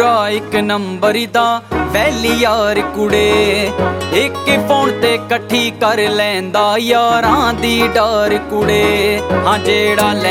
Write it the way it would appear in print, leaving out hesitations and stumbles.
ਪੂਰਾ ਇੱਕ ਨੰਬਰ ਦਾ ਵੈਲੀ ਯਾਰ ਕੁੜੇ। ਇੱਕ ਫੋਨ ਤੇ ਇਕੱਠੀ ਕਰ ਲੈਂਦਾ ਯਾਰਾਂ ਦੀ ਡਾਰ ਕੁੜੇ। ਹਾਂ ਜਿਹੜਾ